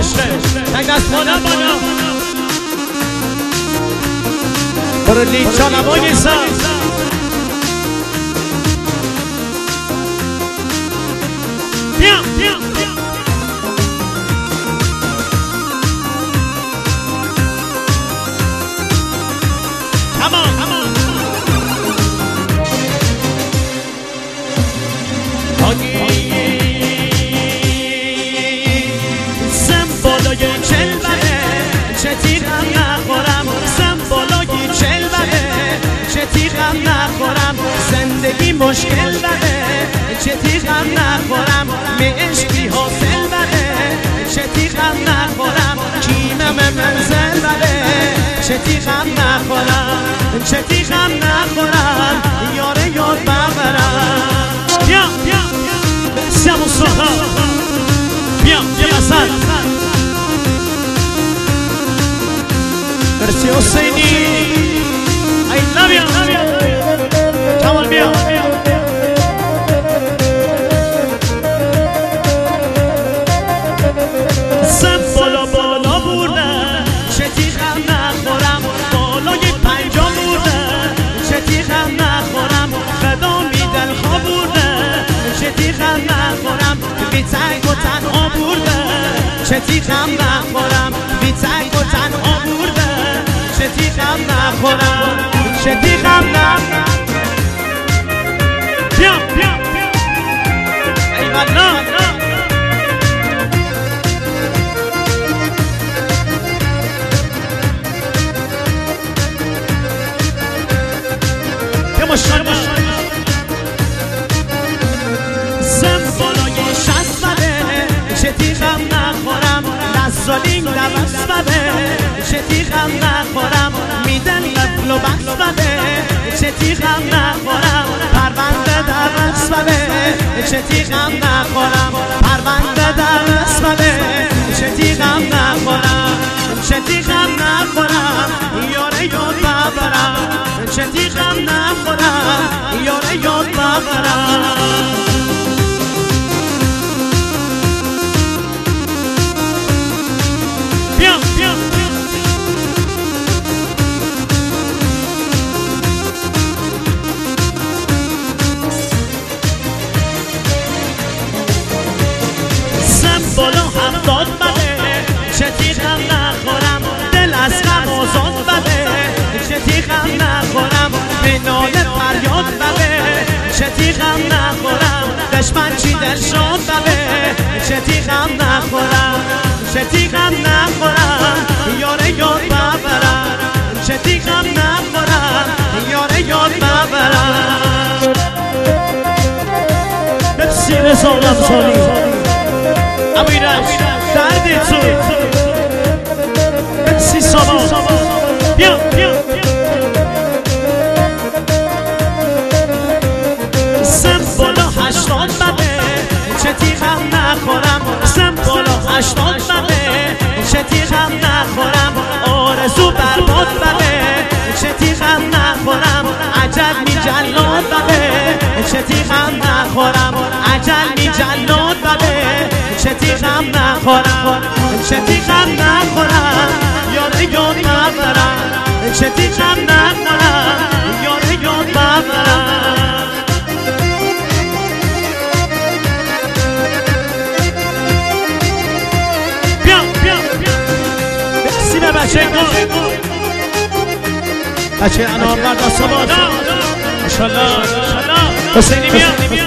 عشقه تک دست بالا بالا برو لیچا نمایی سا بیا بیا سم بالای چلبره چه تیغم نخورم سم بالای چلبره چه تیغم نخورم زندگی مشکل بره چه تیغم نخورم عشقی حاصل بره چه تیغم نخورم کینم منزل بره چه تیغم نخورم چه تیغم نخورم یاره یاد ببرم بیا بیا سیامو سوها بیا یه غزل مرسی حسینی I love you کمال بیا سم بالا بالا بردن چه تیغم نخورم بالای پنجا بردن چه تیغم نخورم فدا میدل خواب بردن چه تیغم نخورم بی تنگ و تنها بردن چه تیغم نخورم بی تنگ و تنها بردن چه تیغم نخورم چه تیغم نخورم بیا بیا ای والله سم بالای شست بده چه تیغم نخورم نزالین دوست بده چه تیغم نخورم میدن قفل و بست بده چه تیغم نخورم پرونده دوست بده چه تیغم نخورم پرونده دوست بده چه تیغم نخورم چه تیغم نخورم یاره یاد ببرم چه تیغم نخورم یاره یاد ببرم بیا بیا سم بالا هم داد بده چه تیغم نخورم دل از غم آزاد بده چه تیغم نخورم به ناله فریاد بده چه تیغم نخورم دشمن چی دل شاد بده چه تیغم نخورم چه تیغم نخورم یاره یاد ببرم چه تیغم نخورم یاره یاد ببرم بپسی رسالم سالی امیرش دردی تو بپسی سامان بیا بیا سم بالا 80 بده چه تیغم نخورم سم بالا 80 بده چه تیغم نخورم آرزو برباد بده چه تیغم نخورم عجل می جلاد بده چه تیغم نخورم عجل می جلاد بده چه تیغم نخورم چه تیغم نخورم یاره یاد ببرم چه تیغم نخورم یاره یاد ببرم بیا بیا بسی به بچه بچه انامبر دست بادا ماشالله حسینی بیا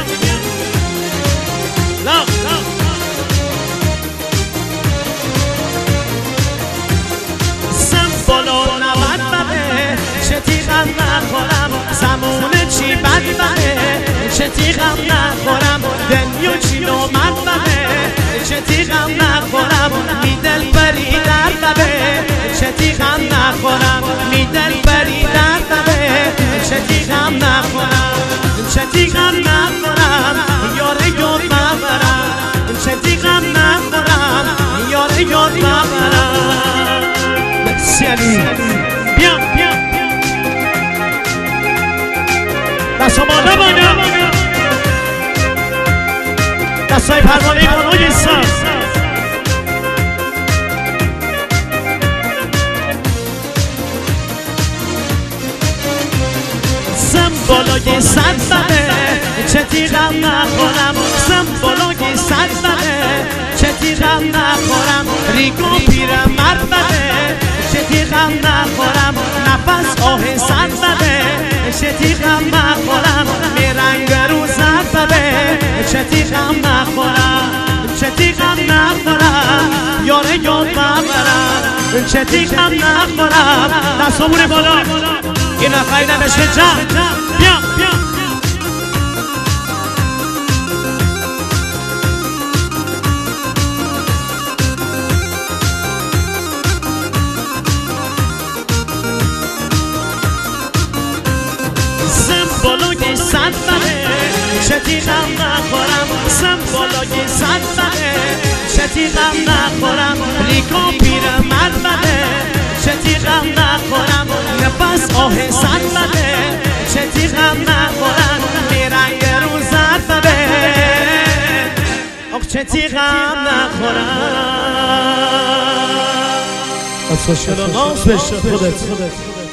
سم بالا 90 بده چه تیغم نخورم زمان چی بد بده چه تیغم نخورم دنیا چی نامد بده چه تیغم نخورم میدل بری در بده چه تیغم نخورم میدل بری در بده چه تیغم نخورم چه تیغم نخورم یاره یاد ببرم چه تیغم نخورم یاره یاد ببرم مرسی علی بیا بیا دست بالا بالا دستای پروانه بانوی ساز بلوگی صد زده چه تیغم نخورم سمبولوگی صد زده چه تیغم نخورم ریگو پیرم مرد بده چه تیغم نخورم نفس آه صد زده چه تیغم نخورم میرنگ رو زد زده چه تیغم نخورم چه تیغم نخورم یاره یاد ببرم چه تیغم نخورم دستامون بالا این نخواهی نبشه جمع بیا سمبولوگی صد زده چه تیغم نخورم سمبولوگی صد زده چه تیغم نخورم ریگو پیرم مرد بده چه تیغم نخورم نفس آه صد زده چه تیغم نخورم میرنگ رو زد بده چه تیغم نخورم از خوشگل و ناز بشه خودت